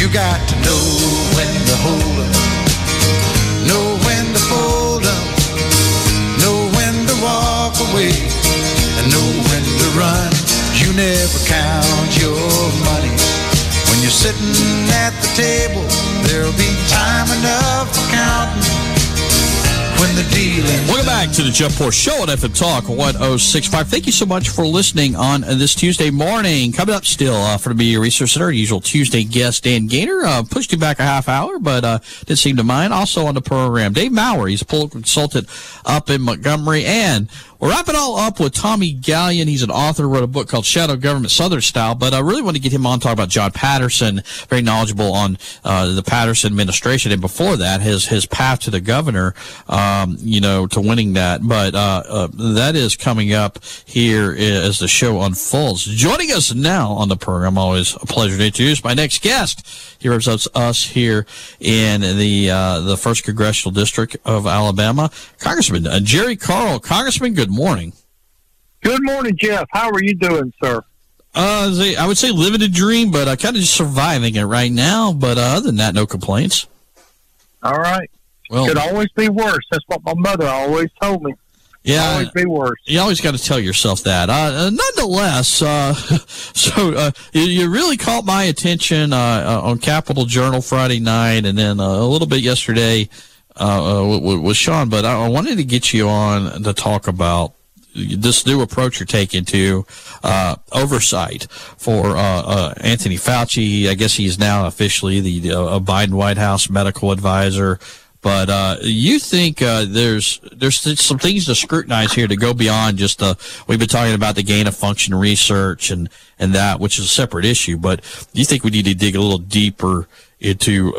You got to know when to hold up, know when to fold up, know when to walk away, and know when to run. You never count your money. When you're sitting at the table, there'll be time enough for counting. When the dealing. Welcome back to the Jeff Poor Show on FM Talk 1065. Thank you so much for listening on this Tuesday morning. Coming up still for the Media Research Center, usual Tuesday guest Dan Gaynor. Pushed him back a half hour, but didn't seem to mind. Also on the program, Dave Maurer. He's a political consultant up in Montgomery. And we'll wrap it all up with Tommy Gallion. He's an author, wrote a book called Shadow Government Southern Style, but I really want to get him on to talk about John Patterson, very knowledgeable on the Patterson administration, and before that, his path to the governor, to winning that. But that is coming up here as the show unfolds. Joining us now on the program, always a pleasure to introduce my next guest. He represents us here in the 1st Congressional District of Alabama, Congressman Jerry Carl. Congressman, good morning. Good morning, Jeff. How are you doing, sir? I would say living a dream, but kind of just surviving it right now. But other than that, no complaints. All right. Well, could always be worse. That's what my mother always told me. Yeah, always be worse. You always got to tell yourself that. Nonetheless, you really caught my attention on Capitol Journal Friday night, and then a little bit yesterday with Sean. But I wanted to get you on to talk about this new approach you're taking to oversight for Anthony Fauci. I guess he's now officially the Biden White House medical advisor. But you think there's some things to scrutinize here to go beyond just we've been talking about the gain of function research and that, which is a separate issue. But you think we need to dig a little deeper into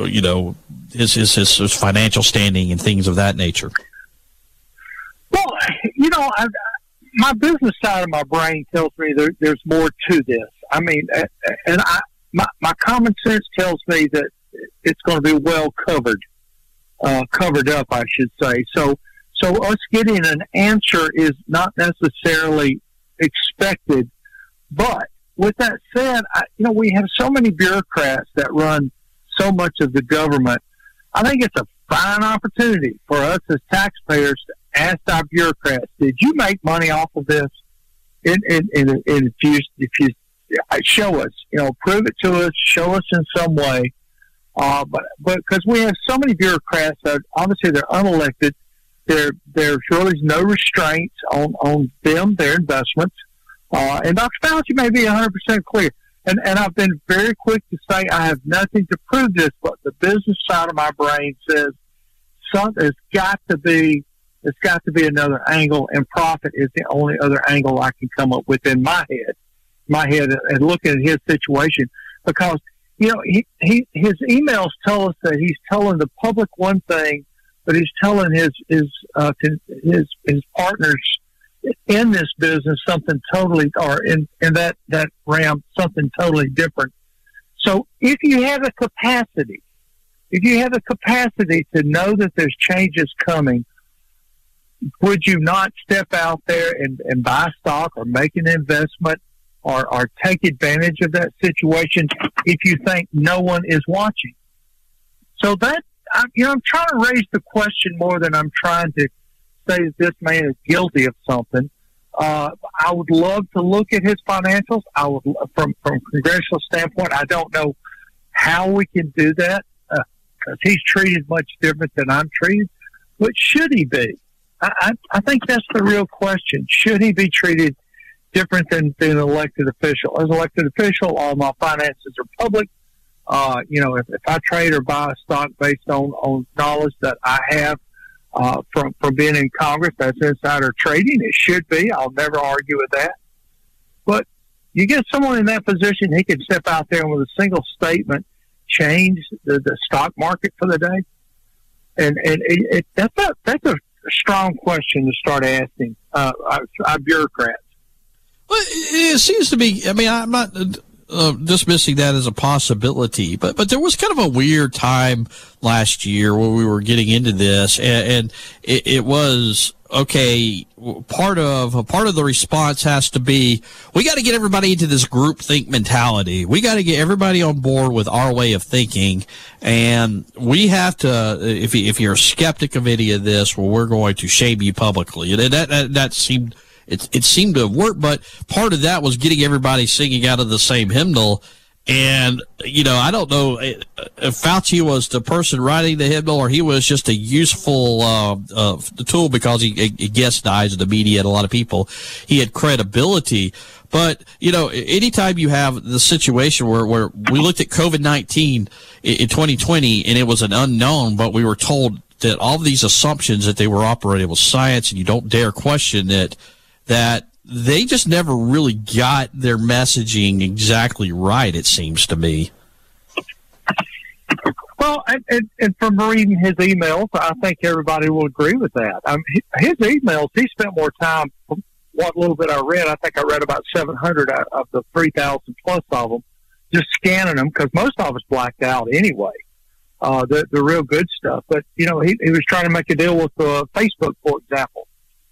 his financial standing and things of that nature? Well, my business side of my brain tells me there's more to this. I mean, and my common sense tells me that it's going to be well covered up, I should say. So us getting an answer is not necessarily expected. But with that said, we have so many bureaucrats that run so much of the government. I think it's a fine opportunity for us as taxpayers to ask our bureaucrats, did you make money off of this? And if you show us, prove it to us, show us in some way. But because we have so many bureaucrats that obviously they're unelected, there's really no restraints on them, their investments. And Dr. Fauci may be 100% clear. And I've been very quick to say I have nothing to prove this, but the business side of my brain says there's got to be another angle, and profit is the only other angle I can come up with in my head, and looking at his situation, because his emails tell us that he's telling the public one thing, but he's telling his partners in this business something totally, or in that realm, something totally different. So if you have the capacity to know that there's changes coming, would you not step out there and buy stock or make an investment or take advantage of that situation if you think no one is watching? So that, I'm trying to raise the question more than I'm trying to say that this man is guilty of something. I would love to look at his financials. From congressional standpoint, I don't know how we can do that because he's treated much different than I'm treated. But should he be? I think that's the real question. Should he be treated different than an elected official? As an elected official, all my finances are public. If I trade or buy a stock based on knowledge that I have from being in Congress, that's insider trading. It should be. I'll never argue with that. But you get someone in that position, he can step out there and with a single statement change the stock market for the day. And that's a strong question to start asking our bureaucrats. Well, it seems to be. I mean, I'm not dismissing that as a possibility, but there was kind of a weird time last year where we were getting into this, and it was okay, part of the response has to be, we got to get everybody into this group think mentality. We got to get everybody on board with our way of thinking, and we have to. If you're a skeptic of any of this, well, we're going to shame you publicly. And that seemed it seemed to have worked, but part of that was getting everybody singing out of the same hymnal. And, I don't know if Fauci was the person writing the hymnal or he was just a useful tool because he gets the eyes of the media and a lot of people. He had credibility. But, anytime you have the situation where we looked at COVID-19 in 2020 and it was an unknown, but we were told that all of these assumptions that they were operating with science and you don't dare question it, that they just never really got their messaging exactly right, it seems to me. Well, and from reading his emails, I think everybody will agree with that. His emails, he spent more time, from what little bit I read, I think I read about 700 of the 3,000 plus of them, just scanning them, because most of us blacked out anyway, the real good stuff. But, he was trying to make a deal with Facebook, for example.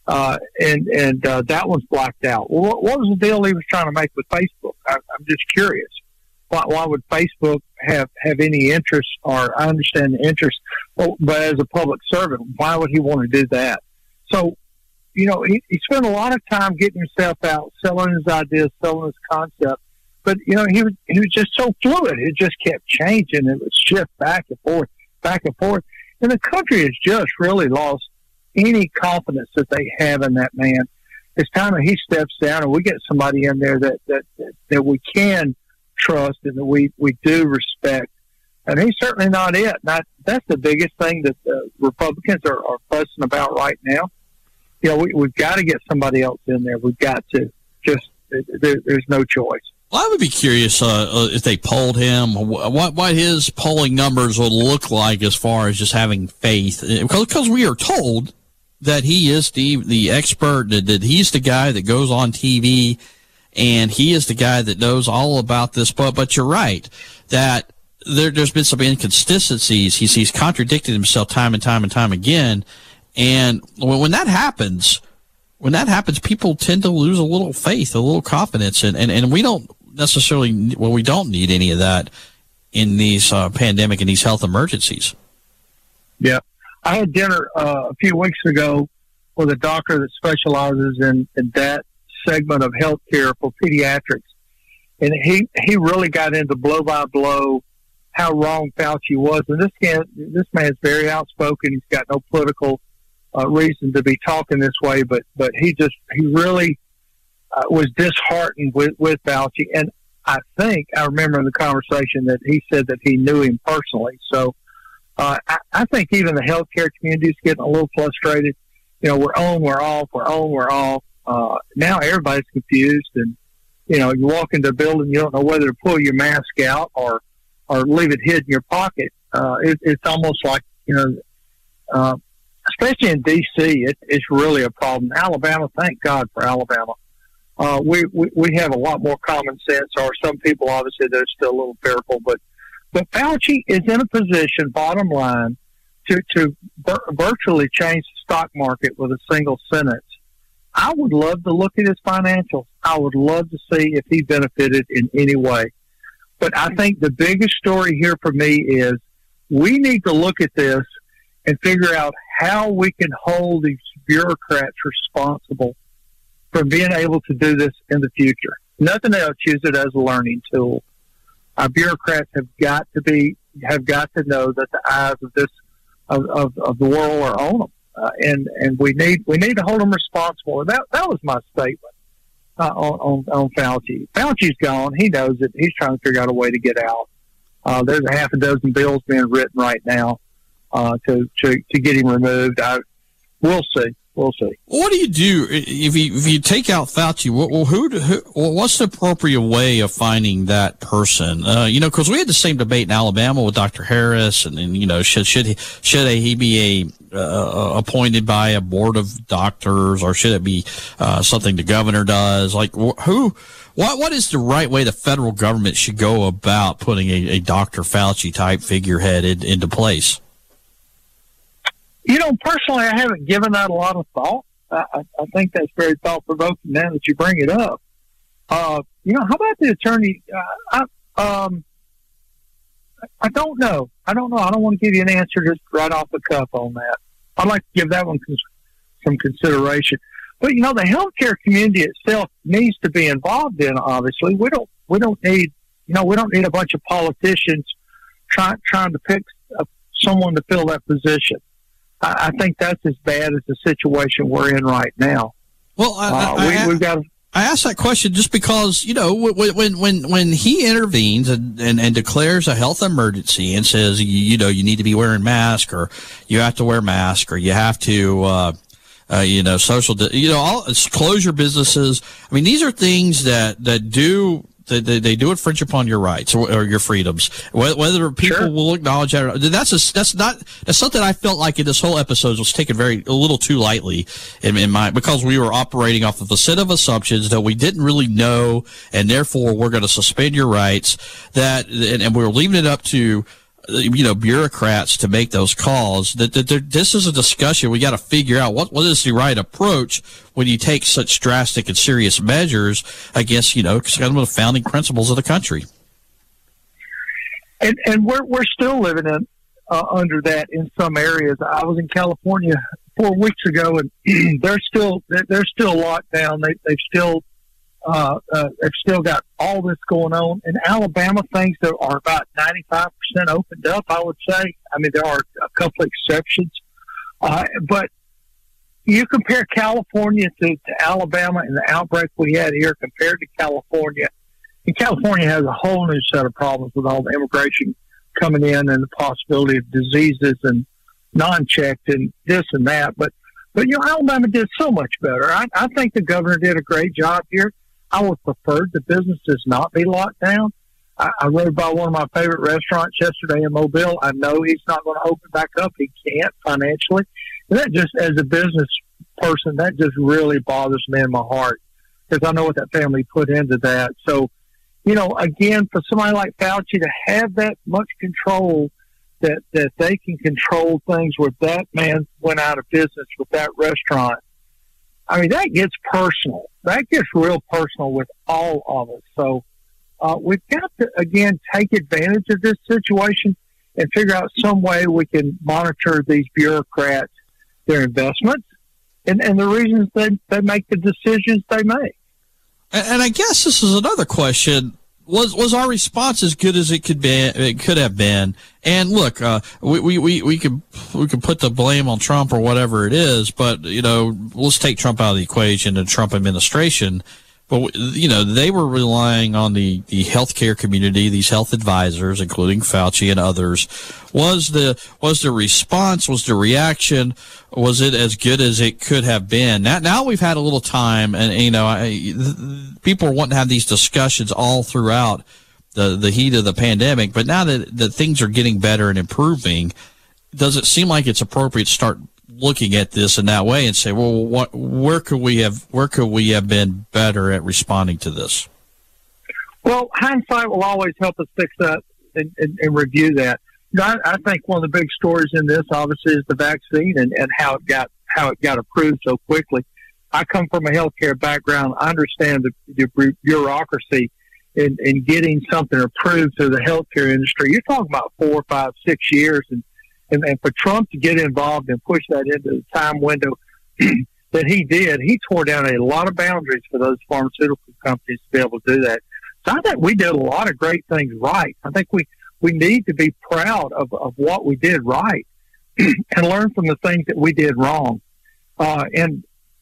And that one's blacked out. Well, what was the deal he was trying to make with Facebook? I'm just curious. Why would Facebook have any interest, or I understand the interest, but as a public servant, why would he want to do that? So, he spent a lot of time getting himself out, selling his ideas, selling his concept. But, he was just so fluid. It just kept changing. It would shift back and forth, back and forth. And the country has just really lost any confidence that they have in that man. It's time that he steps down and we get somebody in there that we can trust and that we do respect. And he's certainly not it. That's the biggest thing that the Republicans are fussing about right now. We've got to get somebody else in there. We've got to. There's no choice. Well, I would be curious if they polled him, what his polling numbers would look like as far as just having faith. Because we are told that he is the expert, that he's the guy that goes on TV, and he is the guy that knows all about this. But you're right, that there's been some inconsistencies. He's contradicted himself time and time and time again. And when that happens, people tend to lose a little faith, a little confidence. And we don't necessarily, we don't need any of that in these pandemic and these health emergencies. Yeah. I had dinner a few weeks ago with a doctor that specializes in that segment of healthcare for pediatrics. And he really got into blow by blow how wrong Fauci was. And this man's very outspoken. He's got no political reason to be talking this way, but he really was disheartened with Fauci. And I remember in the conversation that he said that he knew him personally. So I think even the healthcare community is getting a little frustrated. We're on, we're off, we're on, we're off. Now everybody's confused, and you walk into a building, you don't know whether to pull your mask out or leave it hid in your pocket. It's almost like especially in D.C., it's really a problem. Alabama, thank God for Alabama. We have a lot more common sense, or some people obviously they're still a little fearful, but Fauci is in a position, bottom line, to virtually change the stock market with a single sentence. I would love to look at his financials. I would love to see if he benefited in any way. But I think the biggest story here for me is we need to look at this and figure out how we can hold these bureaucrats responsible for being able to do this in the future. Nothing else, use it as a learning tool. Our bureaucrats have got to know that the eyes of the world are on them, and we need to hold them responsible. And that was my statement on Fauci. Fauci's gone. He knows it. He's trying to figure out a way to get out. There's a half a dozen bills being written right now to get him removed. We'll see. We'll see. What do you do if you take out Fauci? What's the appropriate way of finding that person? Because we had the same debate in Alabama with Dr. Harris, and should he be appointed by a board of doctors, or should it be something the governor does? Like what is the right way the federal government should go about putting a Dr. Fauci type figurehead into place? Personally, I haven't given that a lot of thought. I think that's very thought-provoking now that you bring it up. How about the attorney? I don't know. I don't want to give you an answer just right off the cuff on that. I'd like to give that one some consideration. But the healthcare community itself needs to be involved in. Obviously, we don't need a bunch of politicians trying to pick someone to fill that position. I think that's as bad as the situation we're in right now. Well, we've got. I asked that question just because, when he intervenes and declares a health emergency and says, you need to be wearing masks, or you have to wear masks, or you have to, all close your businesses. I mean, these are things that they do infringe upon your rights or your freedoms. Whether people will acknowledge that, or that's something I felt like in this whole episode was taken a little too lightly because we were operating off of a set of assumptions that we didn't really know, and therefore we're going to suspend your rights. And we're leaving it up to bureaucrats to make those calls. This is a discussion. We got to figure out what is the right approach when you take such drastic and serious measures against, kind of the founding principles of the country. And we're still living under that in some areas. I was in California 4 weeks ago, and they're still locked down. They've still got all this going on. In Alabama, things that are about 95% opened up, I would say. I mean, there are a couple of exceptions. But you compare California to Alabama and the outbreak we had here compared to California. And California has a whole new set of problems with all the immigration coming in and the possibility of diseases and non-checked and this and that. But Alabama did so much better. I think the governor did a great job here. I would prefer the businesses not be locked down. I rode by one of my favorite restaurants yesterday in Mobile. I know he's not going to open back up. He can't financially. And that just, as a business person, that just really bothers me in my heart because I know what that family put into that. So, again, for somebody like Fauci to have that much control that they can control things where that man went out of business with that restaurant, I mean, that gets personal. That gets real personal with all of us. So we've got to, again, take advantage of this situation and figure out some way we can monitor these bureaucrats, their investments, and the reasons they make the decisions they make. And I guess this is another question. Was our response as good as it could have been? And look, we could put the blame on Trump or whatever it is, but let's take Trump out of the equation and Trump administration. But they were relying on the healthcare community, these health advisors, including Fauci and others. Was the response? Was the reaction? Was it as good as it could have been? Now we've had a little time, and people are wanting to have these discussions all throughout the heat of the pandemic. But now that things are getting better and improving, does it seem like it's appropriate to start looking at this in that way and say, well, where could we have been better at responding to this? Well, hindsight will always help us fix that and review that. I think one of the big stories in this, obviously, is the vaccine and how it got approved so quickly. I come from a healthcare background. I understand the bureaucracy in getting something approved through the healthcare industry. You're talking about 4, 5, 6 years, and for Trump to get involved and push that into the time window that he did, he tore down a lot of boundaries for those pharmaceutical companies to be able to do that. So I think we did a lot of great things right. I think we need to be proud of what we did right and learn from the things that we did wrong. The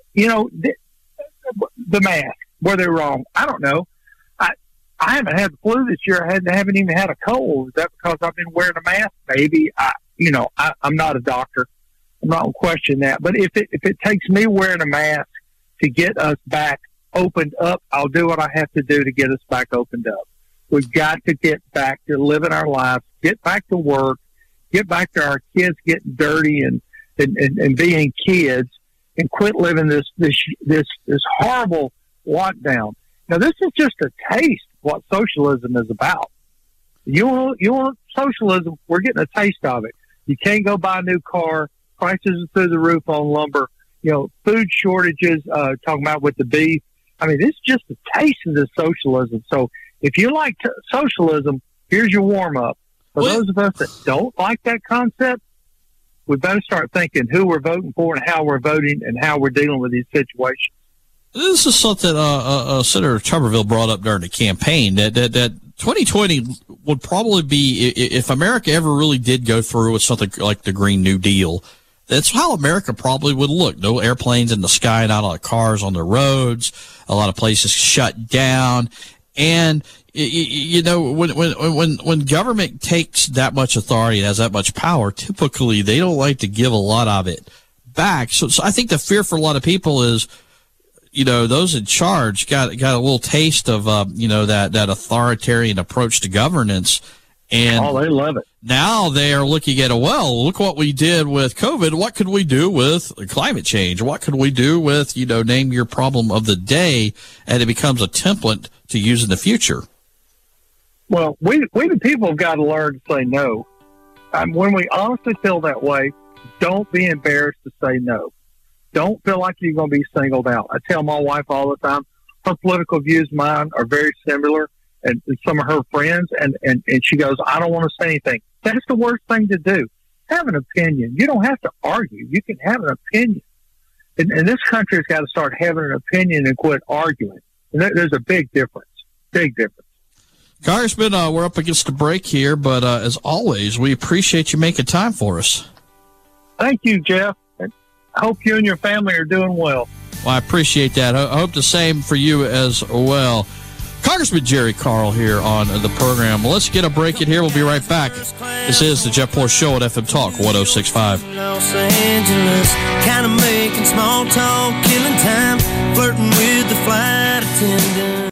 mask, were they wrong? I don't know. I haven't had the flu this year. I haven't even had a cold. Is that because I've been wearing a mask? Maybe. I'm not a doctor. I'm not going to question that. But if it takes me wearing a mask to get us back opened up, I'll do what I have to do to get us back opened up. We've got to get back to living our lives, get back to work, get back to our kids getting dirty and being kids, and quit living this horrible lockdown. Now, this is just a taste of what socialism is about. You want socialism? We're getting a taste of it. You can't go buy a new car. prices are through the roof on lumber. Food shortages, talking about with the beef. I mean, it's just a taste of this socialism. So if you like socialism, here's your warm-up. For those of us that don't like that concept, we better start thinking who we're voting for and how we're voting and how we're dealing with these situations. This is something Senator Tuberville brought up during the campaign, that 2020 would probably be, if America ever really did go through with something like the Green New Deal, that's how America probably would look. No airplanes in the sky, not a lot of cars on the roads, a lot of places shut down. And, when government takes that much authority and has that much power, typically they don't like to give a lot of it back. So I think the fear for a lot of people is, those in charge got a little taste of, that authoritarian approach to governance. And they love it. Now they are looking at, look what we did with COVID. What could we do with climate change? What could we do with, name your problem of the day? And it becomes a template to use in the future. Well, we the people have got to learn to say no. When we honestly feel that way, don't be embarrassed to say no. Don't feel like you're going to be singled out. I tell my wife all the time, her political views and mine are very similar, and some of her friends, and she goes, I don't want to say anything. That's the worst thing to do. Have an opinion. You don't have to argue. You can have an opinion. And this country has got to start having an opinion and quit arguing. And there's a big difference. Big difference. Congressman, we're up against the break here, but as always, we appreciate you making time for us. Thank you, Jeff. I hope you and your family are doing well. Well, I appreciate that. I hope the same for you as well. Congressman Jerry Carl here on the program. Let's get a break in here. We'll be right back. This is the Jeff Poor Show at FM Talk 106.5. Los Angeles, kind of making small talk, killing time, flirting with the flight attendant.